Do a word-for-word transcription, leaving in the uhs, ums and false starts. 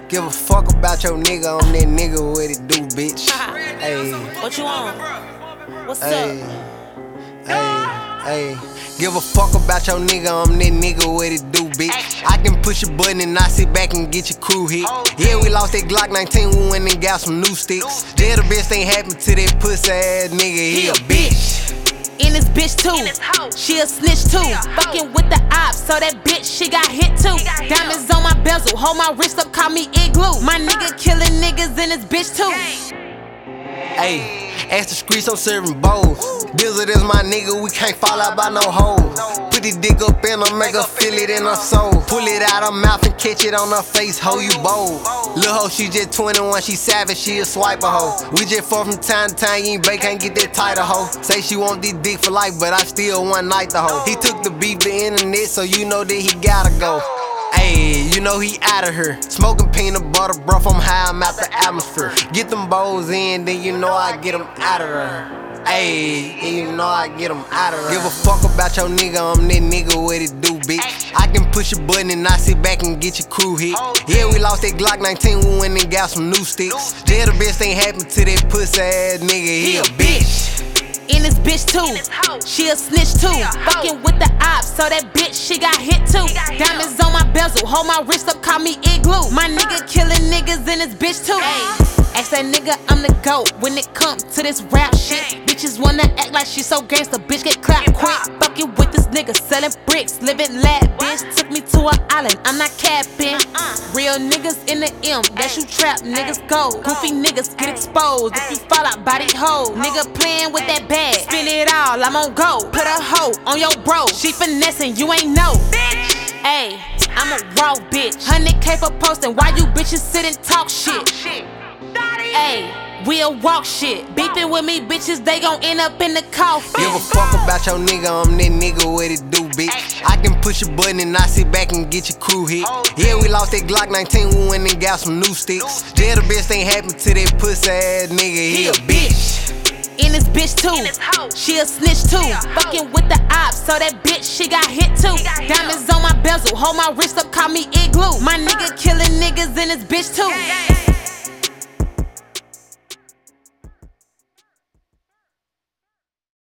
Give a fuck about your nigga, I'm that nigga, what it do, bitch. Ayy. What you want? What's Ayy. up? Ayy. Ayy. Give a fuck about your nigga, I'm that nigga, what it do, bitch. I can push a button and I sit back and get your crew hit. Yeah, we lost that Glock nineteen, we went and got some new sticks. Yeah, the best ain't happened to that pussy ass nigga, he a bitch. In this bitch too, she a snitch too. Fucking with the ops, so that bitch she got hit too. Diamonds on my bezel, hold my wrist up, call me igloo. My nigga killing niggas in this bitch too. Ayy, ask the streets, I'm serving bowls. Dizzard is my nigga, we can't fall out by no hoes. Put the dick up in her, make her feel it in her soul. Pull it out her mouth and catch it on her face, ho, you bold. Lil' ho, she just twenty-one, she savage, she a swiper hoe. We just fuck from time to time, you ain't bake, can't get that tighter hoe. Say she want this dick for life, but I still one night the hoe. He took the beat, the internet, so you know that he gotta go. Ayy, you know he outta here. Smoking peanut butter, bruh, I'm high, I'm out the atmosphere. Get them bowls in, then you know I get them outta there. Ayy, and you know I get them outta there. Give a fuck about your nigga, I'm that nigga, what it do, bitch. I can push a button and I sit back and get your crew hit. Yeah, we lost that Glock nineteen, we went and got some new sticks. Yeah, the best ain't happened to that pussy ass nigga, he a bitch. In this bitch too, she a snitch too. Fucking with the ops, so that bitch she got hit too. Diamonds on my bezel, hold my wrist up, call me igloo. My nigga killing niggas in this bitch too. Ask that nigga I'm the GOAT when it comes to this rap shit. Bitches wanna act like she so gangsta, bitch get clapped quick. Fucking with this nigga selling bricks, living lavish. Took me to an island, I'm not capping. Real niggas in the M, that's you trap niggas go. Goofy niggas get exposed if you fall out by these hoes. Nigga playing with that bag, spin it all, I'm on go. Put a hoe on your bro, she finessing, you ain't know. Ayy, I'm a raw bitch. one hundred K for posting, why you bitches sit and talk shit? Ayy, we'll walk shit. Beefing with me bitches, they gon' end up in the coffin. Give a fuck about your nigga, I'm that nigga, what it do, bitch. I can push a button and I sit back and get your crew hit. Yeah, we lost that Glock nineteen, we went and got some new sticks. Yeah, the best ain't happened to that pussy ass nigga, he a bitch. In this bitch too, she a snitch too. Fucking with the ops, so that bitch she got hit too. Diamonds on my bezel, hold my wrist up, call me igloo. My nigga killing niggas in this bitch too.